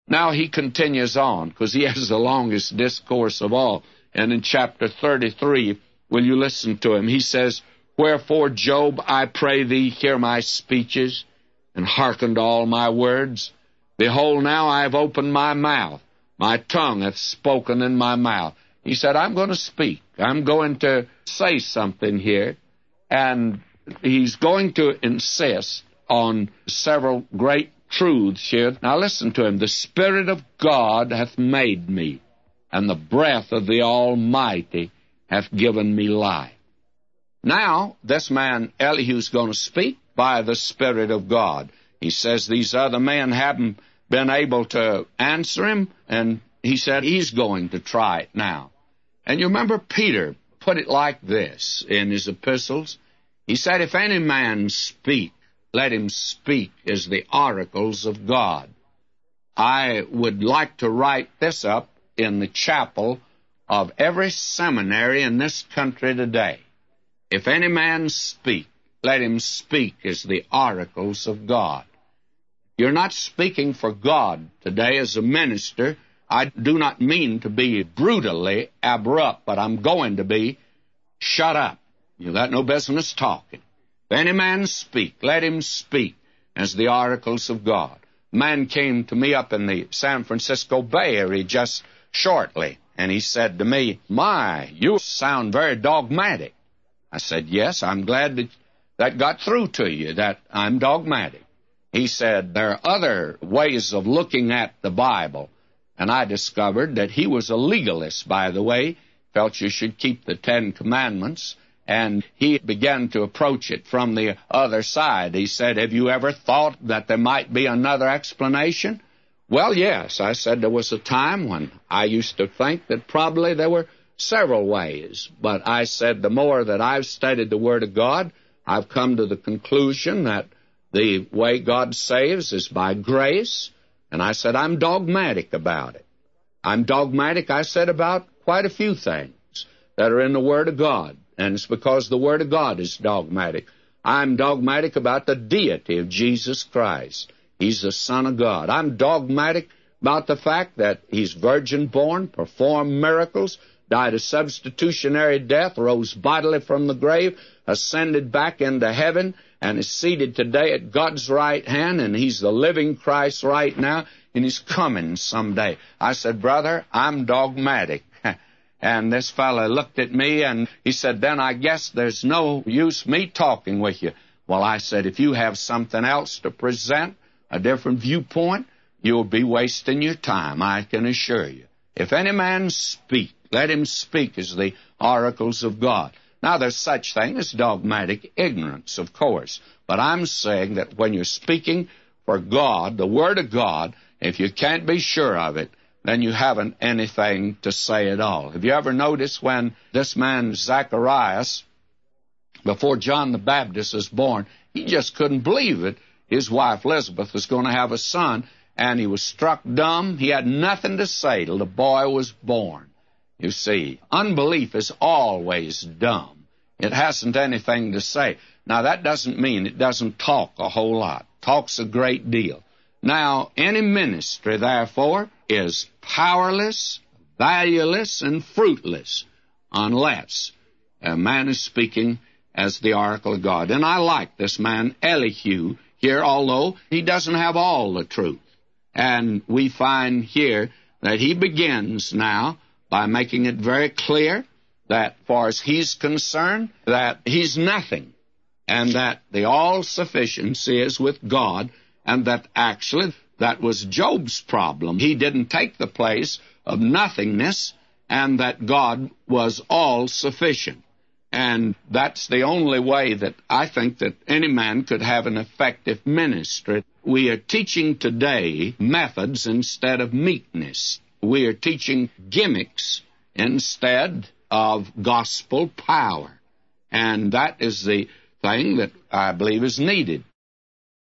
Now he continues on, because he has the longest discourse of all. And in chapter 33, will you listen to him? He says, Wherefore, Job, I pray thee, hear my speeches, and hearken to all my words. Behold, now I have opened my mouth. My tongue hath spoken in my mouth. He said, I'm going to speak. I'm going to say something here. And he's going to insist on several great truths here. Now listen to him. The Spirit of God hath made me, and the breath of the Almighty hath given me life. Now, this man Elihu's going to speak by the Spirit of God. He says these other men haven't been able to answer him, and he said he's going to try it now. And you remember Peter put it like this in his epistles. He said, If any man speak, let him speak as the oracles of God. I would like to write this up in the chapel of every seminary in this country today. If any man speak, let him speak as the oracles of God. You're not speaking for God today as a minister. I do not mean to be brutally abrupt, but I'm going to be shut up. You got no business talking. If any man speak, let him speak as the oracles of God. A man came to me up in the San Francisco Bay Area just shortly, and he said to me, My, you sound very dogmatic. I said, Yes, I'm glad that got through to you, that I'm dogmatic. He said, there are other ways of looking at the Bible. And I discovered that he was a legalist, by the way, felt you should keep the Ten Commandments, and he began to approach it from the other side. He said, Have you ever thought that there might be another explanation? Well, yes. I said there was a time when I used to think that probably there were several ways. But I said the more that I've studied the Word of God, I've come to the conclusion that the way God saves is by grace. And I said, I'm dogmatic about it. I'm dogmatic, I said, about quite a few things that are in the Word of God. And it's because the Word of God is dogmatic. I'm dogmatic about the deity of Jesus Christ. He's the Son of God. I'm dogmatic about the fact that He's virgin-born, performed miracles, died a substitutionary death, rose bodily from the grave, ascended back into heaven, and is seated today at God's right hand, and He's the living Christ right now, and He's coming someday. I said, Brother, I'm dogmatic. And this fellow looked at me, and he said, Then I guess there's no use me talking with you. Well, I said, if you have something else to present, a different viewpoint, you'll be wasting your time, I can assure you. If any man speak, let him speak as the oracles of God. Now, there's such thing as dogmatic ignorance, of course. But I'm saying that when you're speaking for God, the Word of God, if you can't be sure of it, then you haven't anything to say at all. Have you ever noticed when this man Zacharias, before John the Baptist was born, he just couldn't believe it. His wife Elizabeth was going to have a son, and he was struck dumb. He had nothing to say till the boy was born. You see, unbelief is always dumb. It hasn't anything to say. Now, that doesn't mean it doesn't talk a whole lot. Talks a great deal. Now, any ministry, therefore, is powerless, valueless, and fruitless unless a man is speaking as the oracle of God. And I like this man Elihu here, although he doesn't have all the truth. And we find here that he begins now by making it very clear that, far as he's concerned, that he's nothing, and that the all-sufficiency is with God, and that actually that was Job's problem. He didn't take the place of nothingness, and that God was all-sufficient. And that's the only way that I think that any man could have an effective ministry. We are teaching today methods instead of meekness. We are teaching gimmicks instead of gospel power. And that is the thing that I believe is needed.